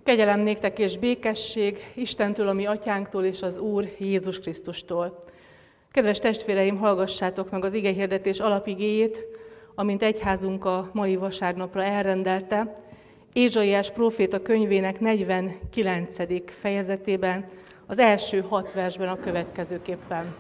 Kegyelem néktek és békesség Istentől, a mi atyánktól és az Úr Jézus Krisztustól. Kedves testvéreim, hallgassátok meg az igehirdetés alapigéjét, amint egyházunk a mai vasárnapra elrendelte, Ézsaiás próféta könyvének 49. fejezetében, az első 6 versben a következőképpen.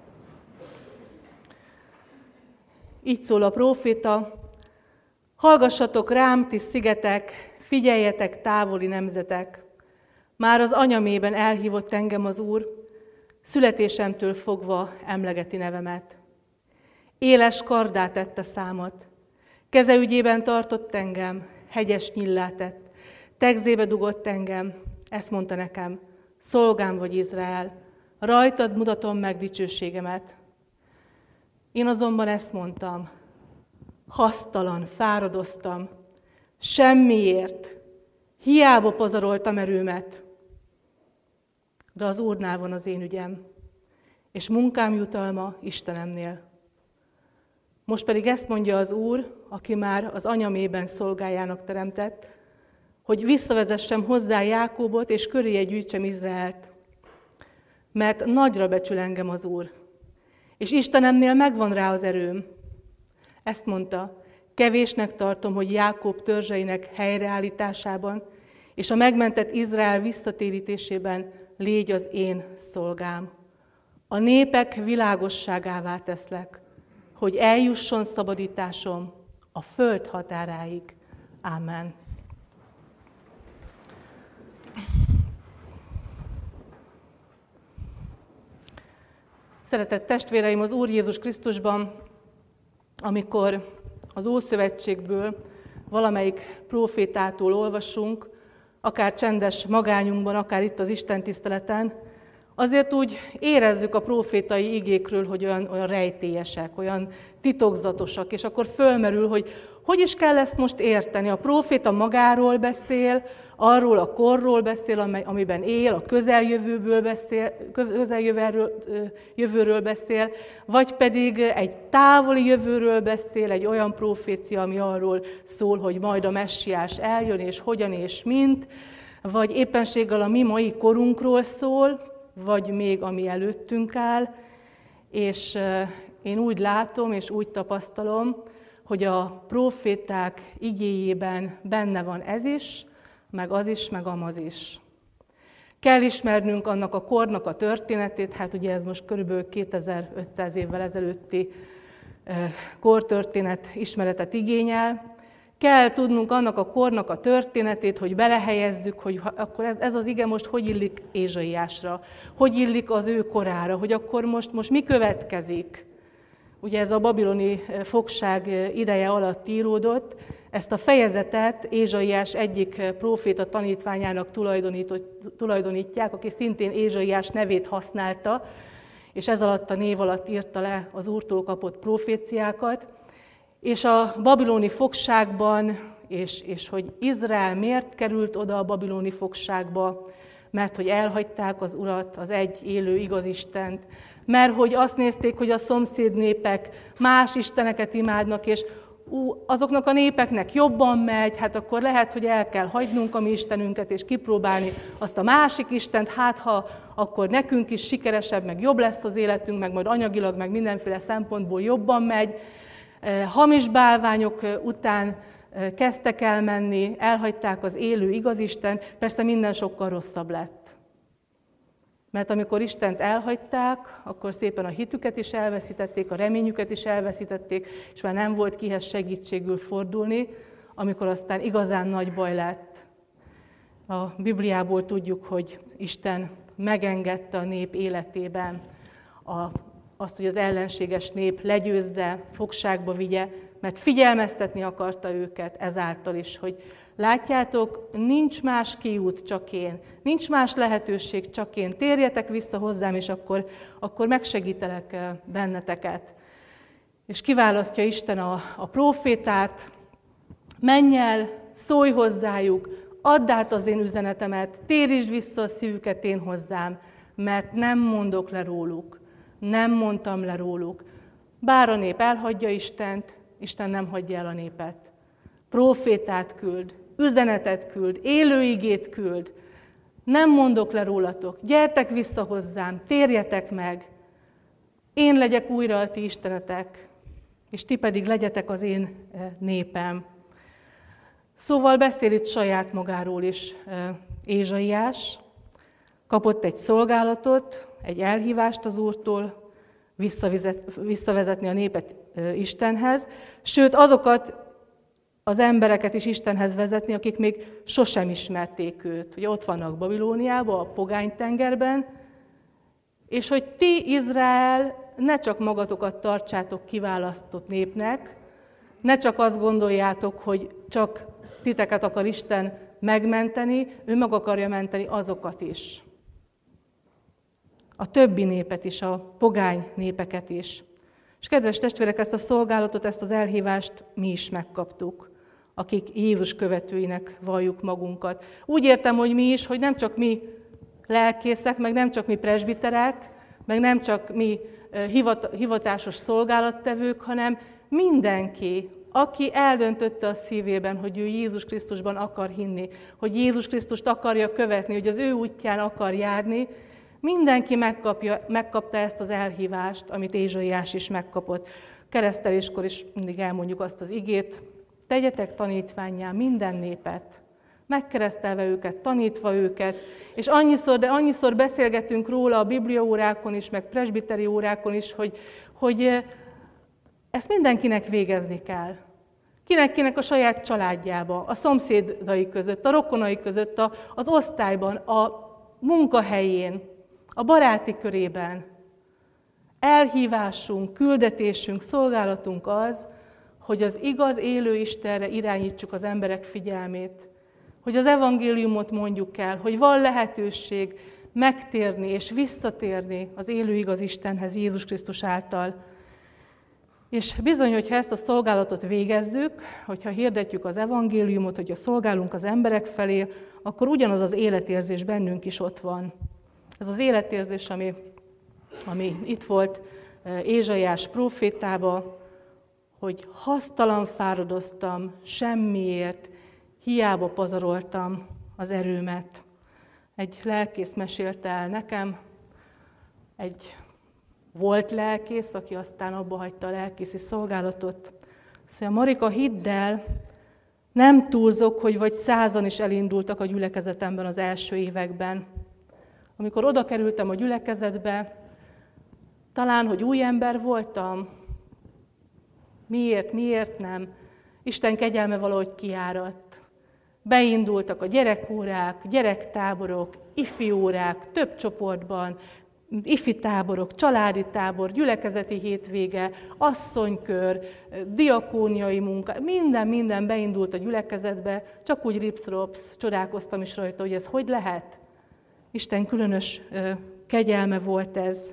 Így szól a próféta: hallgassatok rám, ti szigetek, figyeljetek, távoli nemzetek! Már az anyamében elhívott engem az Úr, születésemtől fogva emlegeti nevemet. Éles kardá tette számat, keze ügyében tartott engem, hegyes nyillá tett, tegzébe dugott engem, ezt mondta nekem: szolgám vagy, Izrael, rajtad mutatom meg dicsőségemet. Én azonban ezt mondtam: hasztalan, fáradoztam, semmiért, hiába pazaroltam erőmet. De az Úrnál van az én ügyem, és munkám jutalma Istenemnél. Most pedig ezt mondja az Úr, aki már az anyamében szolgájának teremtett, hogy visszavezessem hozzá Jákóbot, és köréje gyűjtsem Izraelt. Mert nagyra becsül engem az Úr, és Istenemnél megvan rá az erőm. Ezt mondta: kevésnek tartom, hogy Jákob törzseinek helyreállításában és a megmentett Izrael visszatérítésében légy az én szolgám. A népek világosságává teszlek, hogy eljusson szabadításom a föld határáig. Ámen. Szeretett testvéreim, az Úr Jézus Krisztusban, amikor az Ószövetségből valamelyik prófétától olvasunk, akár csendes magányunkban, akár itt az istentiszteleten, azért úgy érezzük a prófétai igékről, hogy olyan rejtélyesek, olyan titokzatosak, és akkor fölmerül, hogy is kell ezt most érteni. A próféta magáról beszél, arról a korról beszél, amiben él, a közeljövőről beszél, vagy pedig egy távoli jövőről beszél, egy olyan prófécia, ami arról szól, hogy majd a messiás eljön, és hogyan és mint, vagy éppenséggel a mi mai korunkról szól, vagy még ami előttünk áll, és én úgy látom, és úgy tapasztalom, hogy a próféták igéjében benne van ez is, meg az is, meg amaz is. Kell ismernünk annak a kornak a történetét, hát ugye ez most körülbelül 2500 évvel ezelőtti kortörténet ismeretet igényel. Kell tudnunk annak a kornak a történetét, hogy belehelyezzük, hogy akkor ez az ige most hogy illik Ézsaiásra, hogy illik az ő korára, hogy akkor most mi következik. Ugye ez a babiloni fogság ideje alatt íródott, ezt a fejezetet Ézsaiás egyik próféta tanítványának tulajdonítják, aki szintén Ézsaiás nevét használta, és ez alatt a név alatt írta le az Úrtól kapott proféciákat. És a babiloni fogságban, és hogy Izrael miért került oda a babiloni fogságba, mert hogy elhagyták az Urat, az egy élő igaz Istent, mert hogy azt nézték, hogy a szomszéd népek más isteneket imádnak, és azoknak a népeknek jobban megy, hát akkor lehet, hogy el kell hagynunk a mi Istenünket, és kipróbálni azt a másik Istent, hát ha akkor nekünk is sikeresebb, meg jobb lesz az életünk, meg majd anyagilag, meg mindenféle szempontból jobban megy. Hamis bálványok után kezdtek el menni, elhagyták az élő igaz Istent, persze minden sokkal rosszabb lett. Mert amikor Istent elhagyták, akkor szépen a hitüket is elveszítették, a reményüket is elveszítették, és már nem volt kihez segítségül fordulni, amikor aztán igazán nagy baj lett. A Bibliából tudjuk, hogy Isten megengedte a nép életében azt, hogy az ellenséges nép legyőzze, fogságba vigye, mert figyelmeztetni akarta őket ezáltal is, hogy látjátok, nincs más kiút, csak én, nincs más lehetőség, csak én, térjetek vissza hozzám, és akkor megsegítelek benneteket. És kiválasztja Isten a prófétát: menj el, szólj hozzájuk, add át az én üzenetemet, térítsd vissza a szívüket én hozzám, mert nem mondok le róluk. Nem mondtam le róluk. Bár a nép elhagyja Istent, Isten nem hagyja el a népet. Prófétát küld, üzenetet küld, élő igét küld. Nem mondok le rólatok, gyertek vissza hozzám, térjetek meg. Én legyek újra a ti istenetek, és ti pedig legyetek az én népem. Szóval beszél itt saját magáról is Ézsaiás. Kapott egy szolgálatot, egy elhívást az Úrtól, visszavezetni a népet Istenhez, sőt azokat az embereket is Istenhez vezetni, akik még sosem ismerték őt. Ugye ott vannak Babilóniában, a pogánytengerben, és hogy ti, Izrael, ne csak magatokat tartsátok kiválasztott népnek, ne csak azt gondoljátok, hogy csak titeket akar Isten megmenteni, ő meg akarja menteni azokat is. A többi népet is, a pogány népeket is. És kedves testvérek, ezt a szolgálatot, ezt az elhívást mi is megkaptuk, akik Jézus követőinek valljuk magunkat. Úgy értem, hogy mi is, hogy nem csak mi lelkészek, meg nem csak mi presbiterek, meg nem csak mi hivatásos szolgálattevők, hanem mindenki, aki eldöntötte a szívében, hogy ő Jézus Krisztusban akar hinni, hogy Jézus Krisztust akarja követni, hogy az ő útján akar járni, mindenki megkapta ezt az elhívást, amit Ézsaiás is megkapott. Kereszteléskor is mindig elmondjuk azt az igét, tegyetek tanítvánnyá minden népet, megkeresztelve őket, tanítva őket, és annyiszor beszélgetünk róla a bibliaórákon is, meg presbiteri órákon is, hogy ezt mindenkinek végezni kell. Kinek a saját családjába, a szomszédai között, a rokonai között, az osztályban, a munkahelyén, a baráti körében. Elhívásunk, küldetésünk, szolgálatunk az, hogy az igaz élő Istenre irányítsuk az emberek figyelmét, hogy az evangéliumot mondjuk el, hogy van lehetőség megtérni és visszatérni az élő igaz Istenhez Jézus Krisztus által. És bizony, hogyha ezt a szolgálatot végezzük, hogyha hirdetjük az evangéliumot, hogyha szolgálunk az emberek felé, akkor ugyanaz az életérzés bennünk is ott van. Ez az életérzés, ami itt volt Ézsaiás prófétában, hogy hasztalan fáradoztam, semmiért, hiába pazaroltam az erőmet. Egy lelkész mesélte el nekem, egy volt lelkész, aki aztán abba hagyta a lelkészi szolgálatot. Szóval Marika, hidd el, nem túlzok, hogy vagy 100-an is elindultak a gyülekezetemben az első években. Amikor oda kerültem a gyülekezetbe, talán, hogy új ember voltam, miért nem? Isten kegyelme valahogy kiáradt. Beindultak a gyerekórák, gyerektáborok, ifjórák, több csoportban, ifi táborok, családi tábor, gyülekezeti hétvége, asszonykör, diakóniai munka, minden beindult a gyülekezetbe, csak úgy ripsz-ropsz, csodálkoztam is rajta, hogy ez hogy lehet. Isten különös kegyelme volt ez.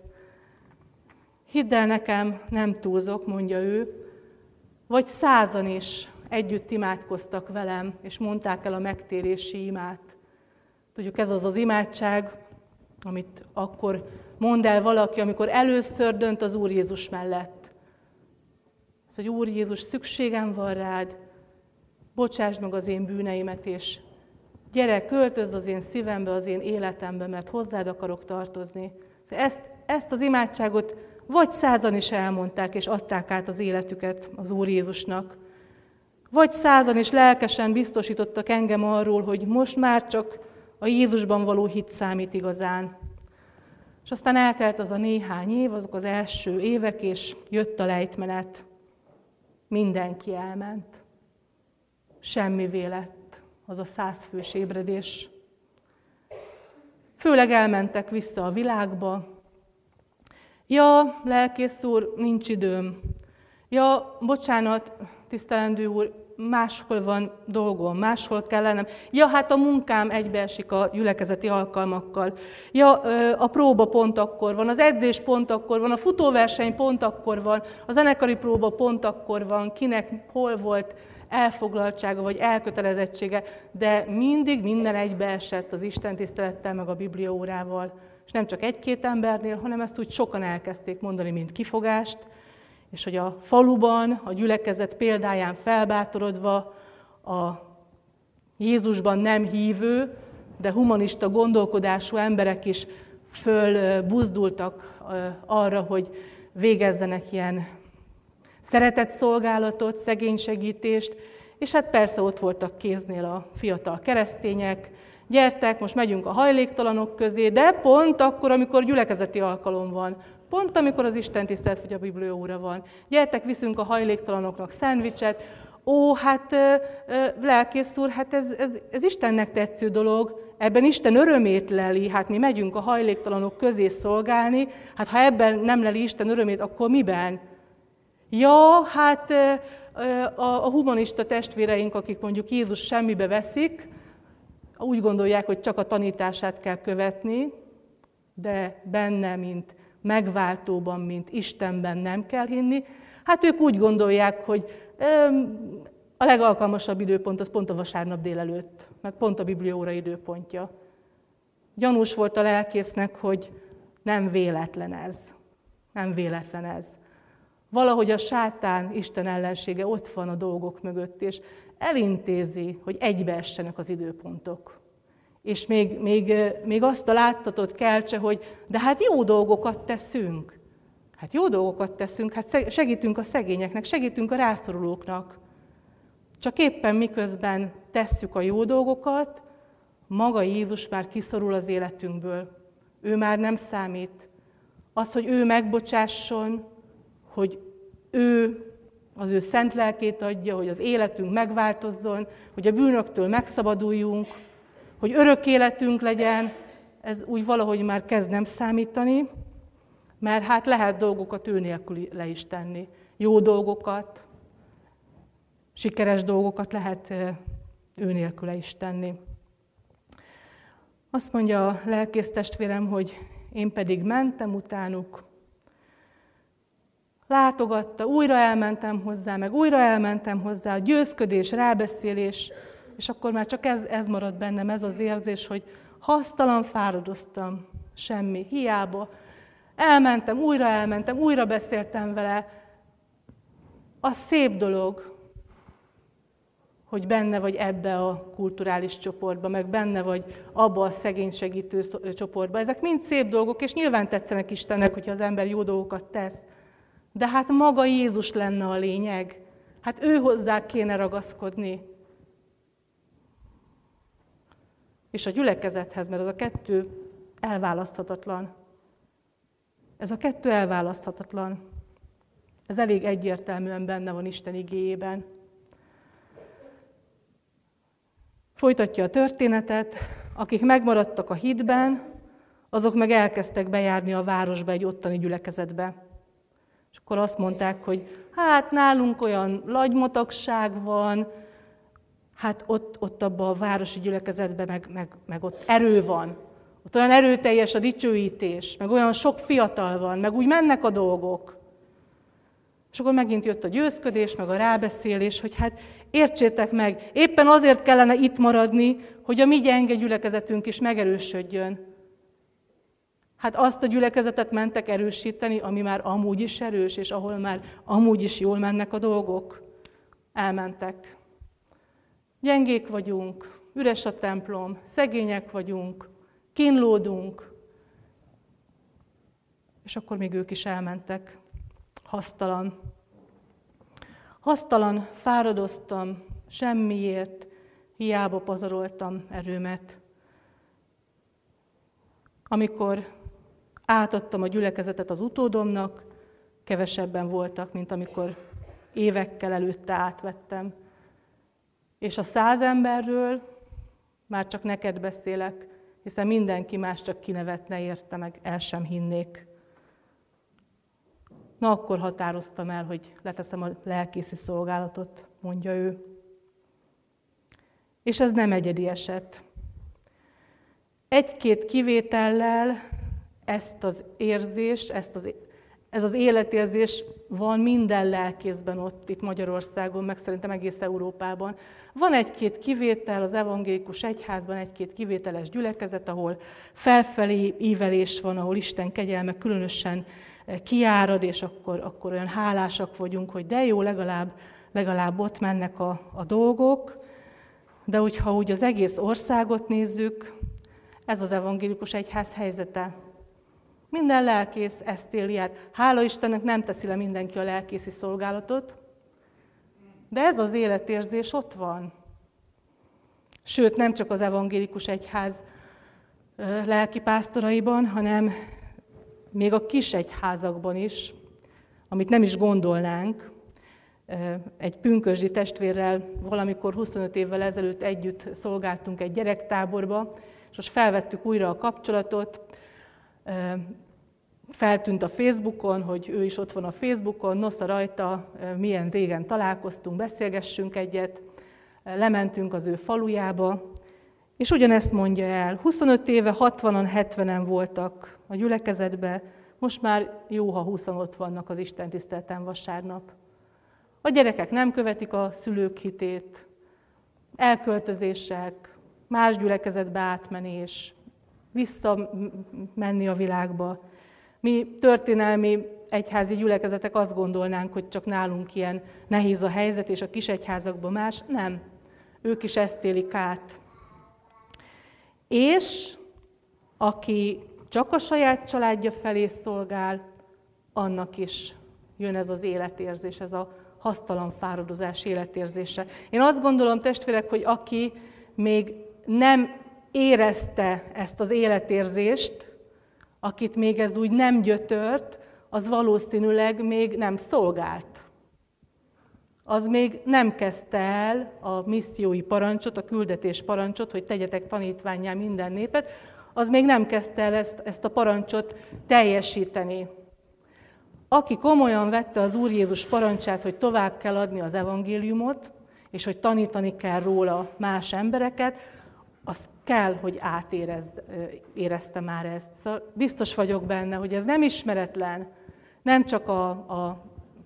Hidd el nekem, nem túlzok, mondja ő, vagy 100-an is együtt imádkoztak velem, és mondták el a megtérési imát. Tudjuk, ez az az imádság, amit akkor mond el valaki, amikor először dönt az Úr Jézus mellett. Ez, hogy Úr Jézus, szükségem van rád, bocsásd meg az én bűneimet, és gyere, költözz az én szívembe, az én életembe, mert hozzád akarok tartozni. Ezt az imádságot vagy 100-an is elmondták, és adták át az életüket az Úr Jézusnak. Vagy 100-an is lelkesen biztosítottak engem arról, hogy most már csak a Jézusban való hit számít igazán. És aztán eltelt az a néhány év, azok az első évek, és jött a lejtmenet. Mindenki elment. Semmivé lett az a 100 fős ébredés. Főleg elmentek vissza a világba. Ja, lelkész úr, nincs időm. Ja, bocsánat, tisztelendő úr, máshol van dolgom, máshol kellene. Ja, hát a munkám egybeesik a gyülekezeti alkalmakkal. Ja, a próba pont akkor van, az edzés pont akkor van, a futóverseny pont akkor van, a zenekari próba pont akkor van, kinek hol volt elfoglaltsága vagy elkötelezettsége, de mindig minden egybeesett az istentisztelettel meg a bibliaórával. És nem csak egy-két embernél, hanem ezt úgy sokan elkezdték mondani, mint kifogást, és hogy a faluban, a gyülekezet példáján felbátorodva a Jézusban nem hívő, de humanista gondolkodású emberek is fölbuzdultak arra, hogy végezzenek ilyen szeretetszolgálatot, szegénysegítést, és hát persze ott voltak kéznél a fiatal keresztények, gyertek, most megyünk a hajléktalanok közé, de pont akkor, amikor gyülekezeti alkalom van, pont amikor az istentisztelet vagy a bibliaóra van. Gyertek, viszünk a hajléktalanoknak szendvicset. Ó, hát lelkész úr, hát ez Istennek tetsző dolog, ebben Isten örömét leli, hát mi megyünk a hajléktalanok közé szolgálni, hát ha ebben nem leli Isten örömét, akkor miben? Ja, hát a humanista testvéreink, akik mondjuk Jézus semmibe veszik, úgy gondolják, hogy csak a tanítását kell követni, de benne, mint megváltóban, mint Istenben nem kell hinni. Hát ők úgy gondolják, hogy a legalkalmasabb időpont az pont a vasárnap délelőtt, meg pont a bibliaóra időpontja. Gyanús volt a lelkésznek, hogy nem véletlen ez. Nem véletlen ez. Valahogy a sátán, Isten ellensége ott van a dolgok mögött, és elintézi, hogy egybeessenek az időpontok. És még azt a látszatot keltse, hogy de hát jó dolgokat teszünk. Hát jó dolgokat teszünk, hát segítünk a szegényeknek, segítünk a rászorulóknak. Csak éppen miközben tesszük a jó dolgokat, maga Jézus már kiszorul az életünkből. Ő már nem számít. Az, hogy ő megbocsásson, hogy ő az ő szent lelkét adja, hogy az életünk megváltozzon, hogy a bűnöktől megszabaduljunk, hogy örök életünk legyen, ez úgy valahogy már kezd nem számítani, mert hát lehet dolgokat ő nélkül le is tenni. Jó dolgokat, sikeres dolgokat lehet ő nélkül le is tenni. Azt mondja a lelkész testvérem, hogy én pedig mentem utánuk, látogatta, újra elmentem hozzá, meg újra elmentem hozzá, a győzködés, rábeszélés, és akkor már csak ez maradt bennem, ez az érzés, hogy hasztalan fáradoztam, semmi, hiába. Elmentem, újra beszéltem vele. Az szép dolog, hogy benne vagy ebbe a kulturális csoportba, meg benne vagy abba a szegénysegítő csoportba. Ezek mind szép dolgok, és nyilván tetszenek Istennek, hogyha az ember jó dolgokat tesz. De hát maga Jézus lenne a lényeg. Hát ő hozzá kéne ragaszkodni. És a gyülekezethez, mert az a kettő elválaszthatatlan. Ez a kettő elválaszthatatlan. Ez elég egyértelműen benne van Isten igéjében. Folytatja a történetet, akik megmaradtak a hitben, azok meg elkezdtek bejárni a városba egy ottani gyülekezetbe. És akkor azt mondták, hogy hát nálunk olyan lagymatagság van, hát ott abban a városi gyülekezetben meg ott erő van. Ott olyan erőteljes a dicsőítés, meg olyan sok fiatal van, meg úgy mennek a dolgok. És akkor megint jött a győzködés, meg a rábeszélés, hogy hát értsétek meg, éppen azért kellene itt maradni, hogy a mi gyenge gyülekezetünk is megerősödjön. Hát azt a gyülekezetet mentek erősíteni, ami már amúgy is erős, és ahol már amúgy is jól mennek a dolgok. Elmentek. Gyengék vagyunk, üres a templom, szegények vagyunk, kínlódunk, és akkor még ők is elmentek. Hasztalan fáradoztam, semmiért, hiába pazaroltam erőmet. Amikor átadtam a gyülekezetet az utódomnak, kevesebben voltak, mint amikor évekkel előtte átvettem. És a 100 emberről már csak neked beszélek, hiszen mindenki más csak kinevetne érte, meg el sem hinnék. Na akkor határoztam el, hogy leteszem a lelkészi szolgálatot, mondja ő. És ez nem egyedi eset. Egy-két kivétellel ezt az érzést, ez az életérzés van minden lelkészben ott, itt Magyarországon, meg szerintem egész Európában. Van egy-két kivétel az evangélikus egyházban, egy-két kivételes gyülekezet, ahol felfelé ívelés van, ahol Isten kegyelme különösen kiárad, és akkor olyan hálásak vagyunk, hogy de jó, legalább ott mennek a dolgok. De hogyha úgy az egész országot nézzük, ez az evangélikus egyház helyzete. Minden lelkész ezt éli át. Hála Istennek nem teszi le mindenki a lelkészi szolgálatot, de ez az életérzés ott van. Sőt, nem csak az evangélikus egyház lelkipásztoraiban, hanem még a kis egyházakban is, amit nem is gondolnánk. Egy pünkösdi testvérrel valamikor 25 évvel ezelőtt együtt szolgáltunk egy gyerektáborba, és most felvettük újra a kapcsolatot. Feltűnt a Facebookon, hogy ő is ott van a Facebookon, nosza rajta, milyen régen találkoztunk, beszélgessünk egyet, lementünk az ő falujába, és ugyanezt mondja el. 25 éve 60-an, 70-en voltak a gyülekezetben, most már jó, ha 20-an ott vannak az istentiszteleten vasárnap. A gyerekek nem követik a szülők hitét, elköltözések, más gyülekezetbe átmenés, visszamenni a világba. Mi történelmi egyházi gyülekezetek azt gondolnánk, hogy csak nálunk ilyen nehéz a helyzet, és a kis egyházakban más. Nem. Ők is ezt élik át. És aki csak a saját családja felé szolgál, annak is jön ez az életérzés, ez a hasztalan fáradozás életérzése. Én azt gondolom, testvérek, hogy aki még nem érezte ezt az életérzést, akit még ez úgy nem gyötört, az valószínűleg még nem szolgált. Az még nem kezdte el a missziói parancsot, a küldetés parancsot, hogy tegyetek tanítvánnyá minden népet, az még nem kezdte el ezt a parancsot teljesíteni. Aki komolyan vette az Úr Jézus parancsát, hogy tovább kell adni az evangéliumot, és hogy tanítani kell róla más embereket, az kell, hogy érezte már ezt. Szóval biztos vagyok benne, hogy ez nem ismeretlen, nem csak a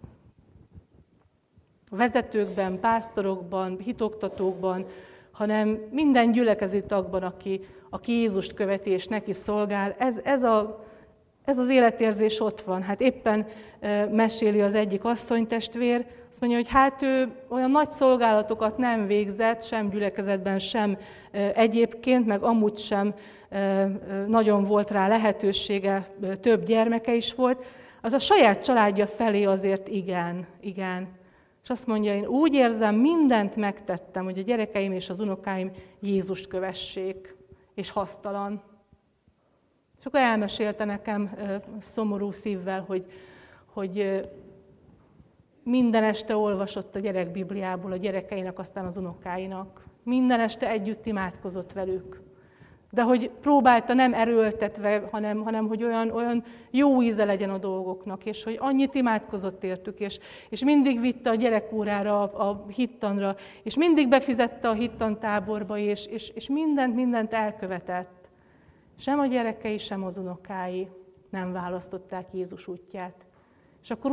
vezetőkben, pásztorokban, hitoktatókban, hanem minden gyülekezeti tagban, aki Jézust követi és neki szolgál, ez az életérzés ott van. Hát éppen meséli az egyik asszonytestvér, azt mondja, hogy hát ő olyan nagy szolgálatokat nem végzett, sem gyülekezetben, sem egyébként, meg amúgy sem nagyon volt rá lehetősége, több gyermeke is volt. Az a saját családja felé azért igen. És azt mondja, én úgy érzem, mindent megtettem, hogy a gyerekeim és az unokáim Jézust kövessék, és hasztalan. És akkor elmesélte nekem szomorú szívvel, hogy minden este olvasott a gyerek Bibliából a gyerekeinek, aztán az unokáinak. Minden este együtt imádkozott velük. De hogy próbálta nem erőltetve, hanem hogy olyan jó íze legyen a dolgoknak, és hogy annyit imádkozott értük, és mindig vitte a gyerekórára, a hittanra, és mindig befizette a hittantáborba, és mindent elkövetett. Sem a gyerekei, sem az unokái nem választották Jézus útját. És akkor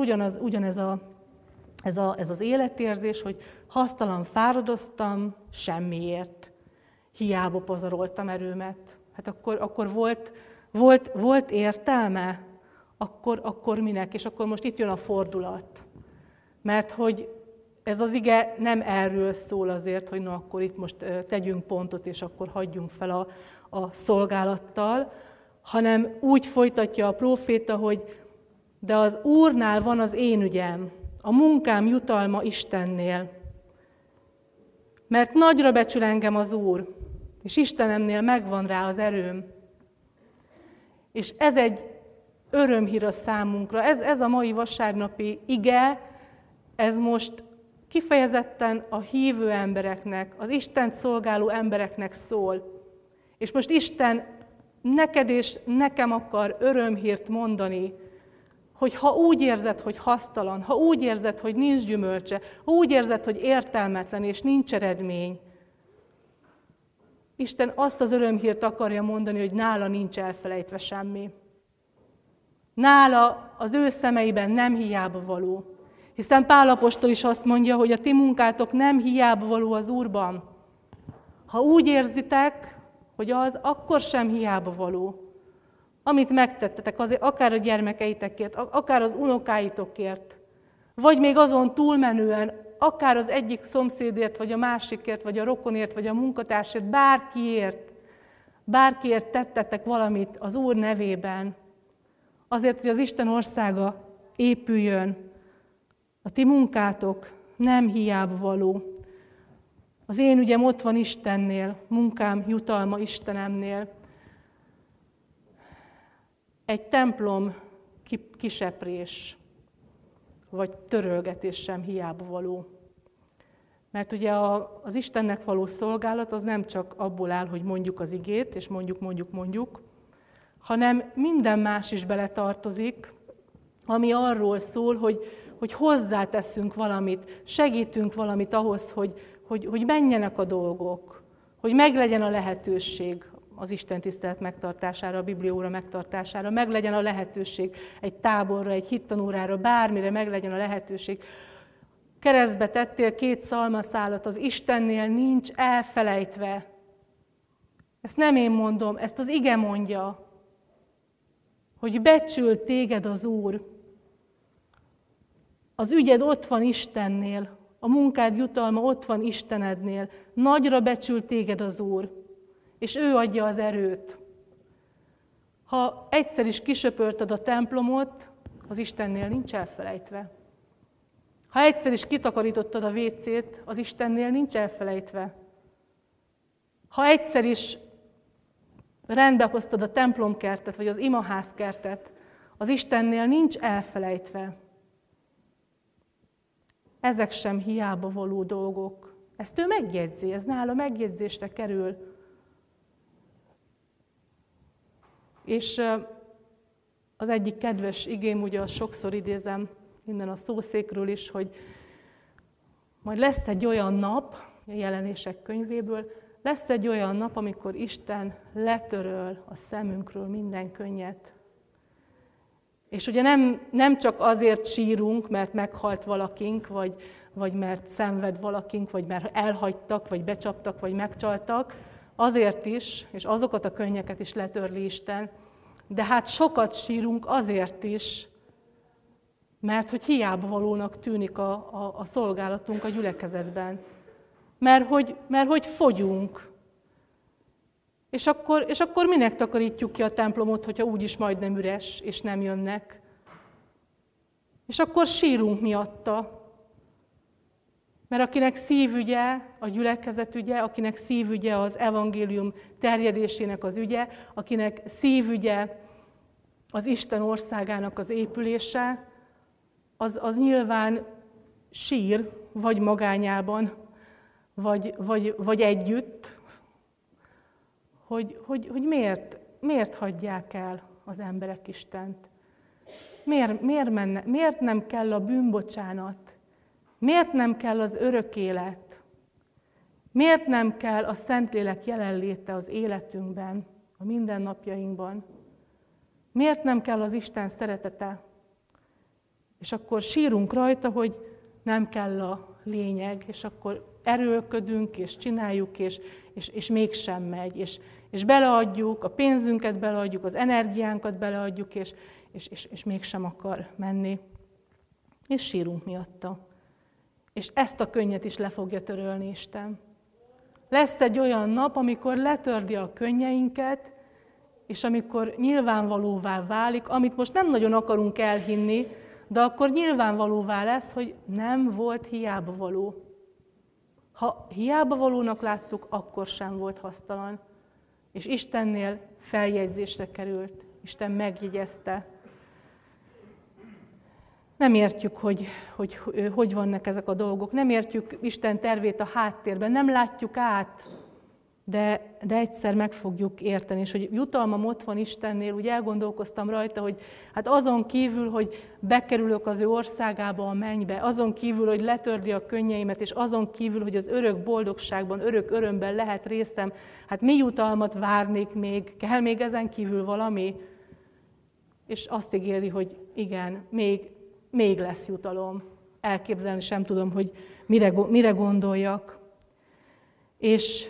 ez az életérzés, hogy hasztalan fáradoztam semmiért. Hiába pazaroltam erőmet. Hát akkor volt értelme? Akkor minek? És akkor most itt jön a fordulat. Mert hogy ez az ige nem erről szól azért, hogy akkor itt most tegyünk pontot, és akkor hagyjunk fel a szolgálattal, hanem úgy folytatja a próféta, hogy de az Úrnál van az én ügyem, a munkám jutalma Istennél. Mert nagyra becsül engem az Úr, és Istenemnél megvan rá az erőm. És ez egy örömhír a számunkra. Ez a mai vasárnapi ige, ez most kifejezetten a hívő embereknek, az Istent szolgáló embereknek szól. És most Isten neked és nekem akar örömhírt mondani, hogy ha úgy érzed, hogy hasztalan, ha úgy érzed, hogy nincs gyümölcse, ha úgy érzed, hogy értelmetlen és nincs eredmény, Isten azt az örömhírt akarja mondani, hogy nála nincs elfelejtve semmi. Nála az ő szemeiben nem hiába való. Hiszen Pál apostol is azt mondja, hogy a ti munkátok nem hiába való az Úrban. Ha úgy érzitek, hogy az akkor sem hiába való. Amit megtettetek, azért akár a gyermekeitekért, akár az unokáitokért, vagy még azon túlmenően akár az egyik szomszédért, vagy a másikért, vagy a rokonért, vagy a munkatársért, bárkiért tettetek valamit az Úr nevében, azért, hogy az Isten országa épüljön, a ti munkátok nem hiába való. Az én ügyem ott van Istennél, munkám jutalma Istenemnél. Egy templom kiseprés, vagy törölgetés sem hiába való. Mert ugye az Istennek való szolgálat az nem csak abból áll, hogy mondjuk az igét, és mondjuk, hanem minden más is beletartozik, ami arról szól, hogy hozzáteszünk valamit, segítünk valamit ahhoz, hogy menjenek a dolgok, hogy meglegyen a lehetőség az Isten tisztelet megtartására, a Bibliaóra megtartására, meglegyen a lehetőség egy táborra, egy hittanórára, bármire meglegyen a lehetőség. Keresztbe tettél 2 szalmaszálat, az Istennél nincs elfelejtve. Ezt nem én mondom, ezt az ige mondja, hogy becsül téged az Úr. Az ügyed ott van Istennél, a munkád jutalma ott van Istenednél. Nagyra becsül téged az Úr, és ő adja az erőt. Ha egyszer is kisöpörted a templomot, az Istennél nincs elfelejtve. Ha egyszer is kitakarítottad a WC-t, az Istennél nincs elfelejtve. Ha egyszer is rendbe hoztad a templomkertet, vagy az imaházkertet, az Istennél nincs elfelejtve. Ezek sem hiába való dolgok. Ezt ő megjegyzi, ez nála megjegyzésre kerül. És az egyik kedves igém, ugye azt sokszor idézem innen a szószékről is, hogy majd lesz egy olyan nap, a Jelenések könyvéből, lesz egy olyan nap, amikor Isten letöröl a szemünkről minden könnyet. És ugye nem csak azért sírunk, mert meghalt valakink, vagy mert szenved valakink, vagy mert elhagytak, vagy becsaptak, vagy megcsaltak, azért is, és azokat a könnyeket is letörli Isten, de hát sokat sírunk azért is, mert hogy hiába valónak tűnik a szolgálatunk a gyülekezetben. Mert hogy fogyunk. És akkor minek takarítjuk ki a templomot, hogyha úgyis majdnem üres, és nem jönnek? És akkor sírunk miatta. Mert akinek szívügye a gyülekezet ügye, akinek szívügye az evangélium terjedésének az ügye, akinek szívügye az Isten országának az épülése, az nyilván sír, vagy magányában, vagy együtt, hogy miért hagyják el az emberek Istent? Miért nem kell a bűnbocsánat? Miért nem kell az örök élet? Miért nem kell a Szentlélek jelenléte az életünkben, a mindennapjainkban? Miért nem kell az Isten szeretete? És akkor sírunk rajta, hogy nem kell a lényeg, és akkor erőlködünk, és csináljuk, és mégsem megy. És beleadjuk, a pénzünket beleadjuk, az energiánkat beleadjuk, és mégsem akar menni. És sírunk miatta. És ezt a könnyet is le fogja törölni Isten. Lesz egy olyan nap, amikor letörli a könnyeinket, és amikor nyilvánvalóvá válik, amit most nem nagyon akarunk elhinni, de akkor nyilvánvalóvá lesz, hogy nem volt hiába való. Ha hiába valónak láttuk, akkor sem volt hasztalan. És Istennél feljegyzésre került. Isten megjegyezte. Nem értjük, hogy vannak ezek a dolgok. Nem értjük Isten tervét a háttérben. Nem látjuk át, de egyszer meg fogjuk érteni. És hogy jutalmam ott van Istennél, úgy elgondolkoztam rajta, hogy hát azon kívül, hogy bekerülök az ő országába, a mennybe, azon kívül, hogy letörli a könnyeimet, és azon kívül, hogy az örök boldogságban, örök örömben lehet részem, hát mi jutalmat várnék még? Kell még ezen kívül valami? És azt ígéri, hogy igen, még lesz jutalom. Elképzelni sem tudom, hogy mire gondoljak. És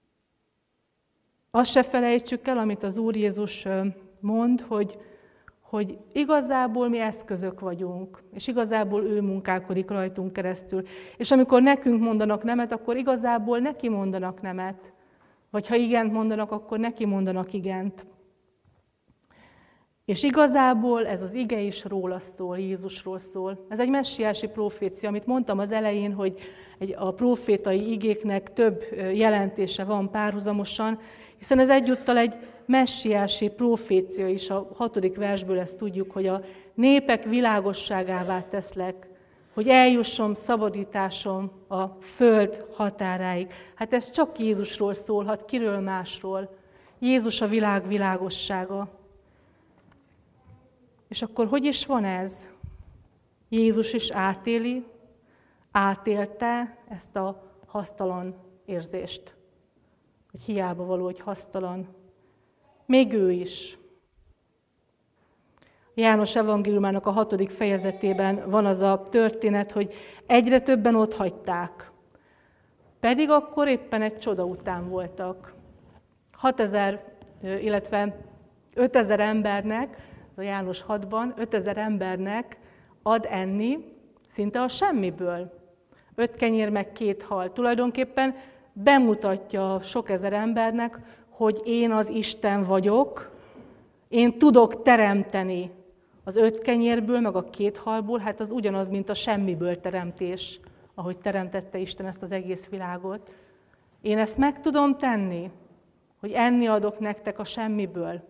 azt se felejtsük el, amit az Úr Jézus mond, hogy igazából mi eszközök vagyunk, és igazából ő munkálkodik rajtunk keresztül. És amikor nekünk mondanak nemet, akkor igazából neki mondanak nemet. Vagy ha igent mondanak, akkor neki mondanak igent. És igazából ez az ige is róla szól, Jézusról szól. Ez egy messiási profécia, amit mondtam az elején, hogy a profétai igéknek több jelentése van párhuzamosan, hiszen ez egyúttal egy messiási profécia is. A 6. versből ezt tudjuk, hogy a népek világosságává teszlek, hogy eljusson szabadításom a föld határáig. Hát ez csak Jézusról szólhat, kiről másról. Jézus a világ világossága. És akkor hogy is van ez? Jézus is átélte ezt a hasztalan érzést. Hogy hiába való, hogy hasztalan. Még ő is. János evangéliumának a 6. fejezetében van az a történet, hogy egyre többen otthagyták. Pedig akkor éppen egy csoda után voltak. 6000, illetve 5000 embernek, a János 6-ban 5000 embernek ad enni szinte a semmiből. 5 kenyér meg 2 hal. Tulajdonképpen bemutatja sok ezer embernek, hogy én az Isten vagyok, én tudok teremteni az 5 kenyérből, meg a 2 halból, hát az ugyanaz, mint a semmiből teremtés, ahogy teremtette Isten ezt az egész világot. Én ezt meg tudom tenni, hogy enni adok nektek a semmiből.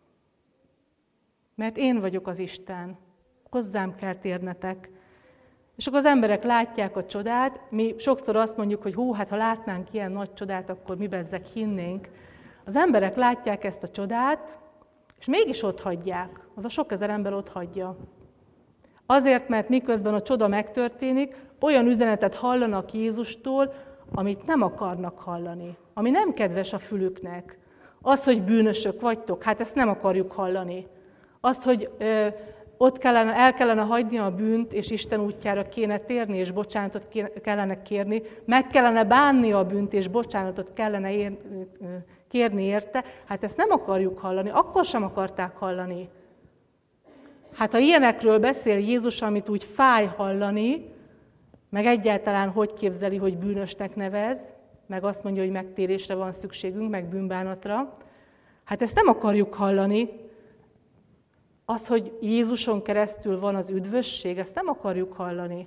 Mert én vagyok az Isten, hozzám kell térnetek. És akkor az emberek látják a csodát, mi sokszor azt mondjuk, hogy hát ha látnánk ilyen nagy csodát, akkor mi bezzeg hinnénk. Az emberek látják ezt a csodát, és mégis otthagyják. Az a sok ezer ember otthagyja. Azért, mert miközben a csoda megtörténik, olyan üzenetet hallanak Jézustól, amit nem akarnak hallani, ami nem kedves a fülüknek. Az, hogy bűnösök vagytok, hát ezt nem akarjuk hallani. Azt, hogy el kellene hagyni a bűnt, és Isten útjára kéne térni, és bocsánatot kellene kérni, meg kellene bánni a bűnt, és bocsánatot kellene kérni érte, hát ezt nem akarjuk hallani, akkor sem akarták hallani. Hát ha ilyenekről beszél Jézus, amit úgy fáj hallani, meg egyáltalán hogy képzeli, hogy bűnösnek nevez, meg azt mondja, hogy megtérésre van szükségünk, meg bűnbánatra, hát ezt nem akarjuk hallani. Az, hogy Jézuson keresztül van az üdvösség, ezt nem akarjuk hallani.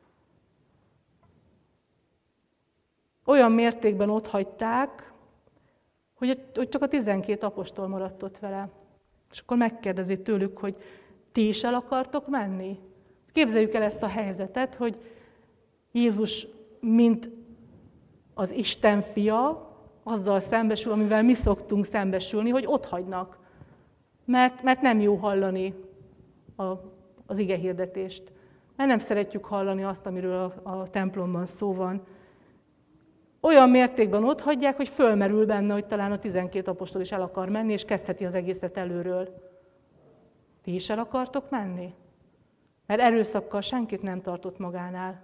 Olyan mértékben otthagyták, hogy csak a 12 apostol maradt ott vele. És akkor megkérdezi tőlük, hogy ti is el akartok menni? Képzeljük el ezt a helyzetet, hogy Jézus, mint az Isten fia, azzal szembesül, amivel mi szoktunk szembesülni, hogy otthagynak. Mert nem jó hallani az igehirdetést. Mert nem szeretjük hallani azt, amiről a templomban szó van. Olyan mértékben otthagyják, hogy fölmerül benne, hogy talán a 12 apostol is el akar menni, és kezdheti az egészet előről. Ti is el akartok menni? Mert erőszakkal senkit nem tartott magánál.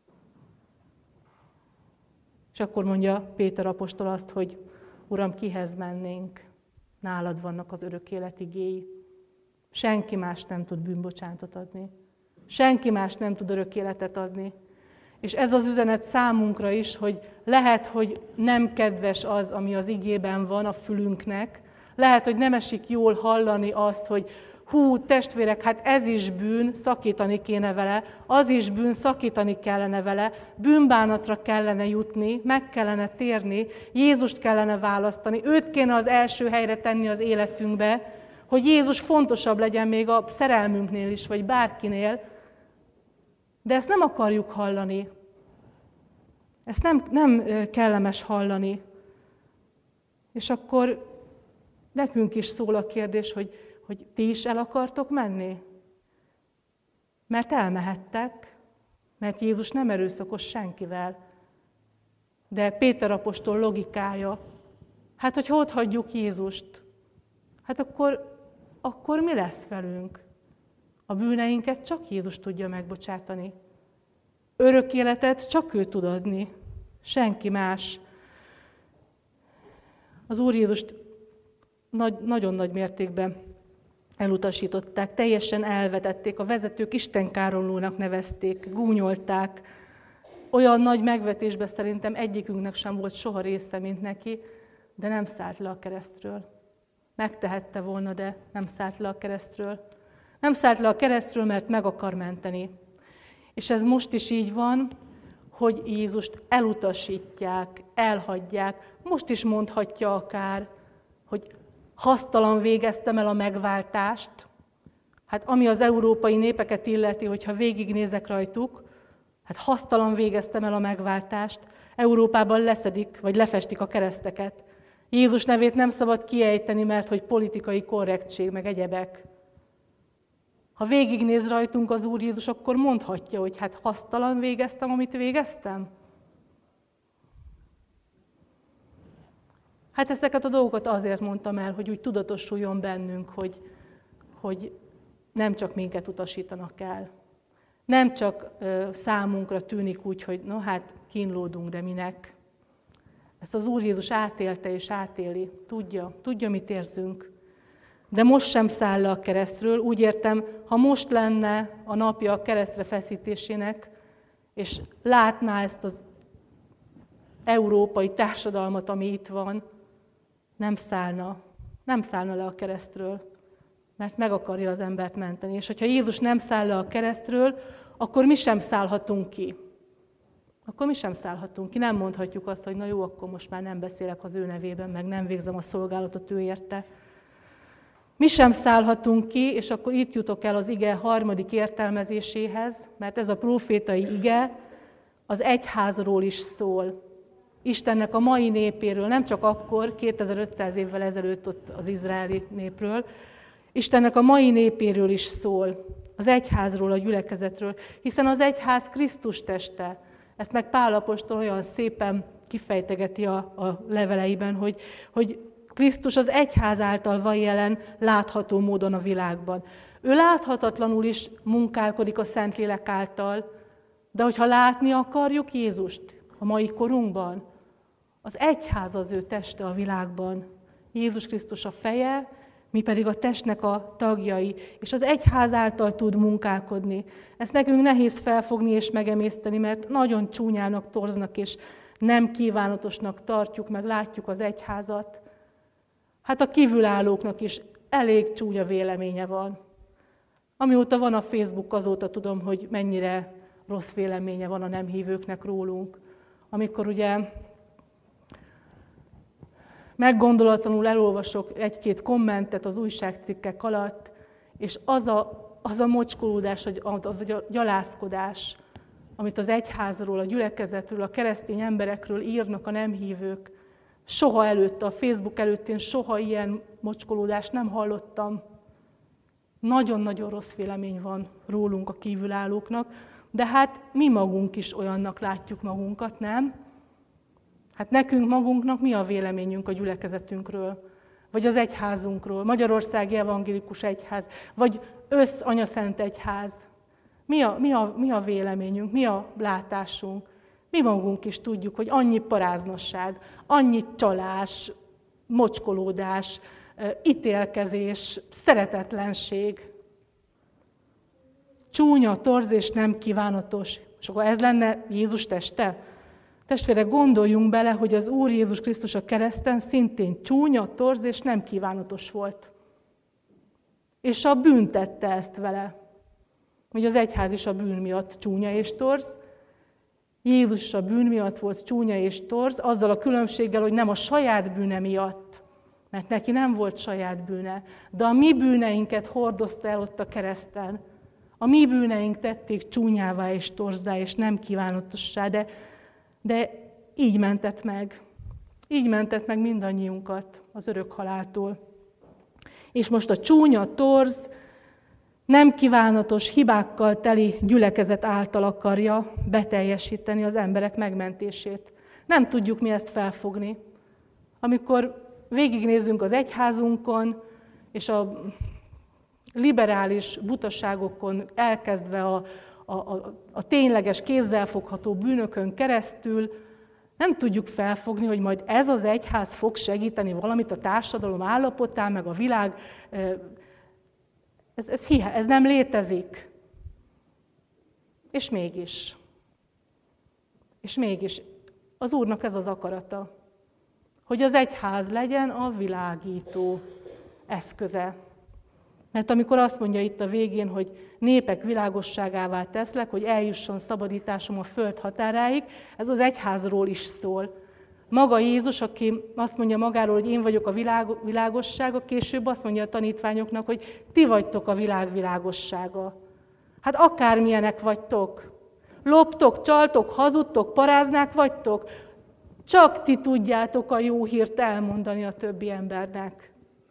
És akkor mondja Péter apostol azt, hogy Uram, kihez mennénk? Nálad vannak az örök élet igéi. Senki más nem tud bűnbocsánatot adni. Senki más nem tud örök életet adni. És ez az üzenet számunkra is, hogy lehet, hogy nem kedves az, ami az igében van a fülünknek. Lehet, hogy nem esik jól hallani azt, hogy hú, testvérek, hát ez is bűn, szakítani kéne vele, az is bűn, szakítani kellene vele, bűnbánatra kellene jutni, meg kellene térni, Jézust kellene választani, őt kéne az első helyre tenni az életünkbe, hogy Jézus fontosabb legyen még a szerelmünknél is, vagy bárkinél, de ezt nem akarjuk hallani. Ezt nem kellemes hallani. És akkor nekünk is szól a kérdés, hogy ti is el akartok menni? Mert elmehettek, mert Jézus nem erőszakos senkivel. De Péter apostol logikája, hát hogyha ott hagyjuk Jézust, hát akkor mi lesz velünk? A bűneinket csak Jézus tudja megbocsátani. Örök életet csak ő tud adni, senki más. Az Úr Jézust nagyon nagy mértékben elutasították, teljesen elvetették, a vezetők istenkáromlónak nevezték, gúnyolták. Olyan nagy megvetésben szerintem egyikünknek sem volt soha része, mint neki, de nem szállt le a keresztről. Megtehette volna, de nem szállt le a keresztről. Nem szállt le a keresztről, mert meg akar menteni. És ez most is így van, hogy Jézust elutasítják, elhagyják. Most is mondhatja akár, hogy hasztalan végeztem el a megváltást. Hát ami az európai népeket illeti, hogyha végignézek rajtuk, hát hasztalan végeztem el a megváltást. Európában leszedik, vagy lefestik a kereszteket. Jézus nevét nem szabad kiejteni, mert hogy politikai korrektség, meg egyebek. Ha végignéz rajtunk az Úr Jézus, akkor mondhatja, hogy hát hasztalan végeztem, amit végeztem. Hát ezeket a dolgokat azért mondtam el, hogy úgy tudatosuljon bennünk, hogy nem csak minket utasítanak el. Nem csak számunkra tűnik úgy, hogy no hát kínlódunk, de minek. Ezt az Úr Jézus átélte és átéli. Tudja, mit érzünk. De most sem száll le a keresztről. Úgy értem, ha most lenne a napja a keresztre feszítésének, és látná ezt az európai társadalmat, ami itt van, nem szállna le a keresztről, mert meg akarja az embert menteni. És hogyha Jézus nem száll le a keresztről, akkor mi sem szállhatunk ki. Nem mondhatjuk azt, hogy na jó, akkor most már nem beszélek az ő nevében, meg nem végzem a szolgálatot ő érte. Mi sem szállhatunk ki, és akkor itt jutok el az ige harmadik értelmezéséhez, mert ez a prófétai ige az egyházról is szól. Istennek a mai népéről, nem csak akkor, 2500 évvel ezelőtt ott az izraeli népről, Istennek a mai népéről is szól, az egyházról, a gyülekezetről, hiszen az egyház Krisztus teste. Ezt meg Pál apostol olyan szépen kifejtegeti a leveleiben, hogy Krisztus az egyház által van jelen látható módon a világban. Ő láthatatlanul is munkálkodik a Szentlélek által, de hogyha látni akarjuk Jézust a mai korunkban, az egyház az ő teste a világban. Jézus Krisztus a feje, mi pedig a testnek a tagjai, és az egyház által tud munkálkodni. Ezt nekünk nehéz felfogni és megemészteni, mert nagyon csúnyának, torznak és nem kívánatosnak tartjuk, meg látjuk az egyházat. Hát a kívülállóknak is elég csúnya véleménye van. Amióta van a Facebook, azóta tudom, hogy mennyire rossz véleménye van a nem hívőknek rólunk. Amikor ugye meggondolatlanul elolvasok egy-két kommentet az újságcikkek alatt, és az a mocskolódás, az a gyalázkodás, amit az egyházról, a gyülekezetről, a keresztény emberekről írnak a nem hívők, soha előtte, a Facebook előtt én soha ilyen mocskolódást nem hallottam. Nagyon-nagyon rossz vélemény van rólunk a kívülállóknak, de hát mi magunk is olyannak látjuk magunkat, nem? Hát nekünk magunknak mi a véleményünk a gyülekezetünkről, vagy az egyházunkról, Magyarországi Evangélikus Egyház, vagy Összanyaszent Egyház. Mi a véleményünk, mi a látásunk? Mi magunk is tudjuk, hogy annyi paráznasság, annyi csalás, mocskolódás, ítélkezés, szeretetlenség, csúnya, torz és nem kívánatos. És akkor ez lenne Jézus teste? Testvérek, gondoljunk bele, hogy az Úr Jézus Krisztus a kereszten szintén csúnya, torz és nem kívánatos volt. És a bűn tette ezt vele. Hogy az egyház is a bűn miatt csúnya és torz, Jézus is a bűn miatt volt csúnya és torz, azzal a különbséggel, hogy nem a saját bűne miatt, mert neki nem volt saját bűne, de a mi bűneinket hordozta el ott a kereszten. A mi bűneink tették csúnyává és torzá és nem kívánatossá, de így mentett meg. Így mentett meg mindannyiunkat az örök haláltól. És most a csúnya, torz, nem kívánatos, hibákkal teli gyülekezet által akarja beteljesíteni az emberek megmentését. Nem tudjuk mi ezt felfogni. Amikor végignézünk az egyházunkon, és a liberális butaságokon elkezdve a tényleges, kézzelfogható bűnökön keresztül, nem tudjuk felfogni, hogy majd ez az egyház fog segíteni valamit a társadalom állapotán, meg a világ Ez nem létezik. És mégis az Úrnak ez az akarata, hogy az egyház legyen a világító eszköze. Mert amikor azt mondja itt a végén, hogy népek világosságává teszlek, hogy eljusson szabadításom a föld határáig, ez az egyházról is szól. Maga Jézus, aki azt mondja magáról, hogy én vagyok a világossága, később azt mondja a tanítványoknak, hogy ti vagytok a világ világossága. Hát akármilyenek vagytok. Loptok, csaltok, hazudtok, paráznák vagytok. Csak ti tudjátok a jó hírt elmondani a többi embernek.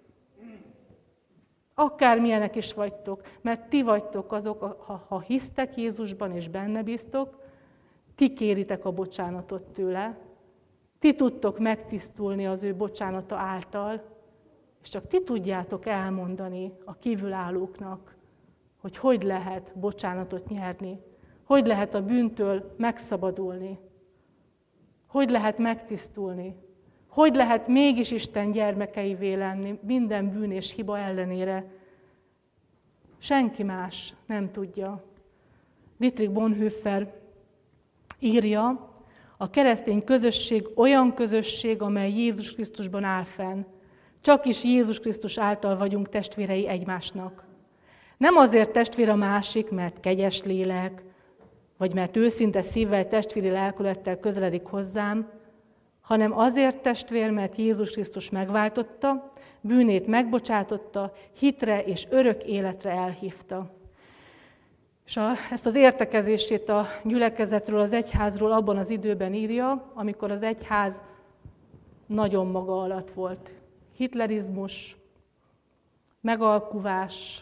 Akármilyenek is vagytok, mert ti vagytok azok, ha hisztek Jézusban és benne bíztok, ti kéritek a bocsánatot tőle, ti tudtok megtisztulni az ő bocsánata által, és csak ti tudjátok elmondani a kívülállóknak, hogy lehet bocsánatot nyerni, hogy lehet a bűntől megszabadulni, hogy lehet megtisztulni, hogy lehet mégis Isten gyermekeivé lenni minden bűn és hiba ellenére. Senki más nem tudja. Dietrich Bonhoeffer írja, a keresztény közösség olyan közösség, amely Jézus Krisztusban áll fenn. Csak is Jézus Krisztus által vagyunk testvérei egymásnak. Nem azért testvér a másik, mert kegyes lélek, vagy mert őszinte szívvel, testvéri lelkülettel közeledik hozzám, hanem azért testvér, mert Jézus Krisztus megváltotta, bűnét megbocsátotta, hitre és örök életre elhívta. És ezt az értekezését a gyülekezetről, az egyházról abban az időben írja, amikor az egyház nagyon maga alatt volt. Hitlerizmus, megalkuvás,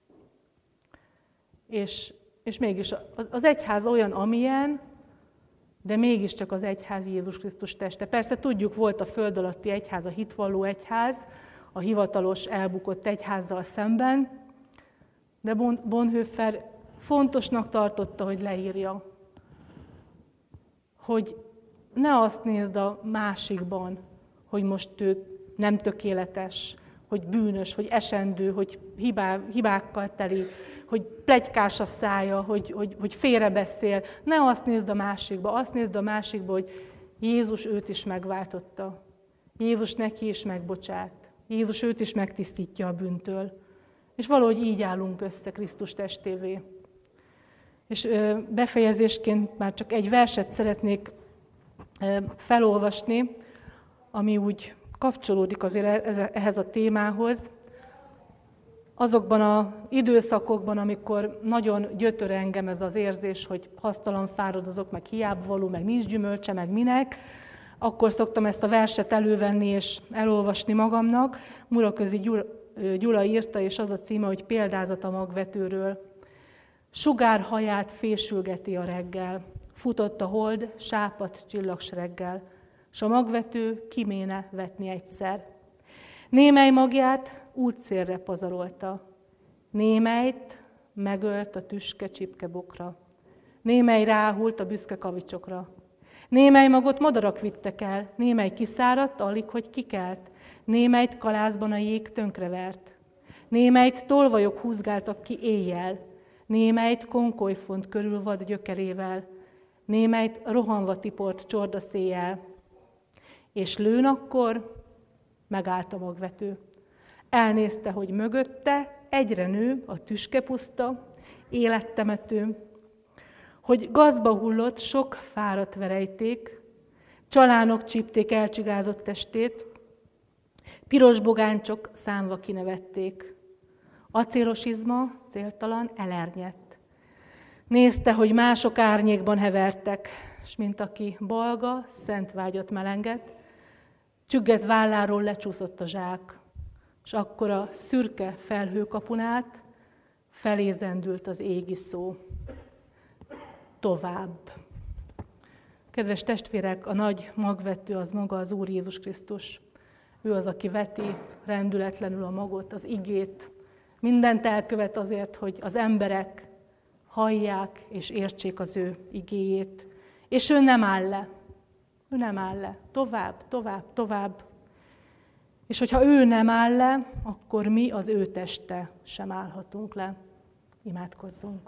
és mégis az egyház olyan, amilyen, de mégiscsak az egyház Jézus Krisztus teste. Persze tudjuk, volt a föld alatti egyház, a hitvalló egyház, a hivatalos elbukott egyházzal szemben, de Bonhoeffer fontosnak tartotta, hogy leírja, hogy ne azt nézd a másikban, hogy most ő nem tökéletes, hogy bűnös, hogy esendő, hogy hibákkal teli, hogy pletykás a szája, hogy félrebeszél. Ne azt nézd a másikba, azt nézd a másikba, hogy Jézus őt is megváltotta. Jézus neki is megbocsát. Jézus őt is megtisztítja a bűntől. És valahogy így állunk össze Krisztus testévé. És befejezésként már csak egy verset szeretnék felolvasni, ami úgy kapcsolódik azért ehhez a témához. Azokban az időszakokban, amikor nagyon gyötör engem ez az érzés, hogy hasztalan fáradozok, meg hiába való, meg nincs gyümölcse, meg minek, akkor szoktam ezt a verset elővenni és elolvasni magamnak. Muraközi Gyula írta, és az a címe, hogy Példázat a magvetőről. Sugárhaját fésülgeti a reggel, futott a hold, sápadt csillagsereggel, s a magvető kiméne vetni egyszer. Némely magját útszélre pazarolta, némelyt megölt a tüske csipkebokra, némely ráhult a büszke kavicsokra, némely magot madarak vittek el, némely kiszáradt, alig, hogy kikelt, némelyt kalászban a jég tönkrevert, némelyt tolvajok húzgáltak ki éjjel, némelyt konkolyfont körülvad gyökerével, némelyt rohanva tiport csordaszéjjel, és lőn akkor megállt a magvető. Elnézte, hogy mögötte egyre nő a tüskepuszta, élettemető, hogy gazba hullott sok fáradt verejték, csalánok csípték elcsigázott testét, piros bogáncsok számva kinevették. Acélos izma céltalan elernyett. Nézte, hogy mások árnyékban hevertek, s mint aki balga, szent vágyat melenget, csügget válláról lecsúszott a zsák, s akkor a szürke felhőkapun át felé zendült az égi szó. Tovább. Kedves testvérek, a nagy magvető az maga az Úr Jézus Krisztus. Ő az, aki veti rendületlenül a magot, az igét. Mindent elkövet azért, hogy az emberek hallják és értsék az ő igéjét. És ő nem áll le. Ő nem áll le. Tovább, tovább, tovább. És hogyha ő nem áll le, akkor mi az ő teste sem állhatunk le. Imádkozzunk.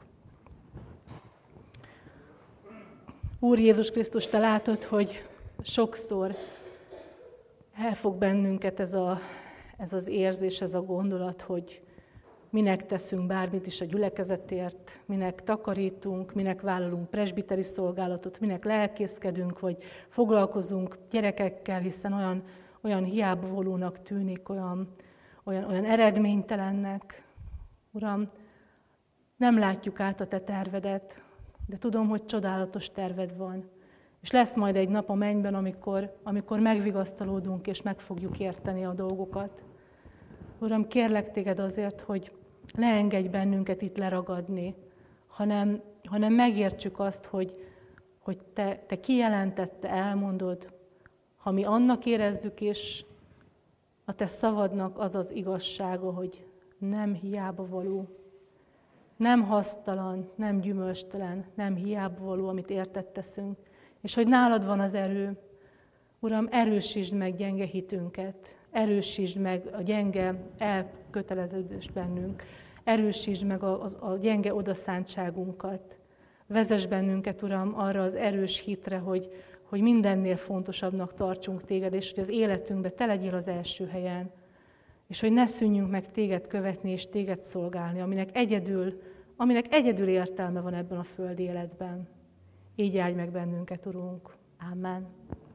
Úr Jézus Krisztus, te látod, hogy sokszor elfog bennünket ez az érzés, ez a gondolat, hogy minek teszünk bármit is a gyülekezetért, minek takarítunk, minek vállalunk presbiteri szolgálatot, minek lelkészkedünk, vagy foglalkozunk gyerekekkel, hiszen olyan hiábavalónak tűnik, olyan eredménytelennek. Uram, nem látjuk át a te tervedet, de tudom, hogy csodálatos terved van. És lesz majd egy nap a mennyben, amikor megvigasztalódunk és meg fogjuk érteni a dolgokat. Uram, kérlek téged azért, hogy ne engedj bennünket itt leragadni, hanem megértsük azt, hogy te kijelentette, elmondod, ha mi annak érezzük, és a te szavadnak az az igazsága, hogy nem hiába való, nem hasztalan, nem gyümölcstelen, nem hiába való, amit érted teszünk, és hogy nálad van az erő. Uram, erősítsd meg gyenge hitünket, erősítsd meg a gyenge elköteleződést bennünk, erősítsd meg a gyenge odaszántságunkat. Vezess bennünket, Uram, arra az erős hitre, hogy mindennél fontosabbnak tartsunk téged, és hogy az életünkben te legyél az első helyen. És hogy ne szűnjünk meg téged követni és téged szolgálni, aminek egyedül értelme van ebben a földi életben. Így áldj meg bennünket, Urunk. Amen.